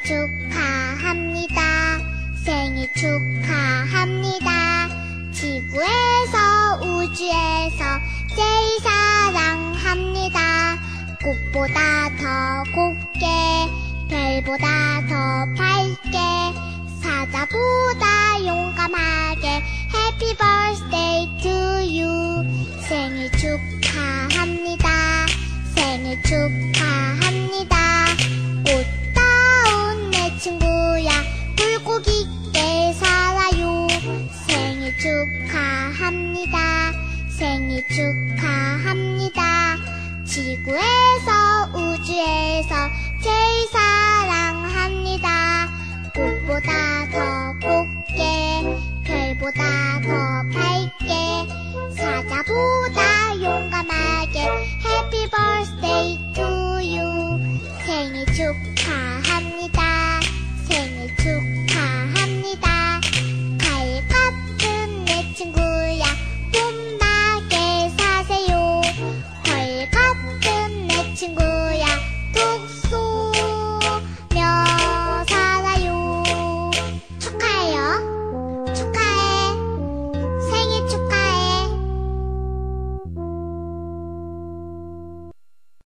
축하합니다. 생일 축하합니다. 지구에서 우주에서 제일 사랑합니다. 꽃보다 더 곱게 별보다 더 밝게 사자보다 용감하게 Happy birthday to you. 생일 축하합니다. 생일 축하합니다. 꽃다운 내 친구야 굴곡 있게 살아요. 생일 축하합니다. 생일 축하합니다.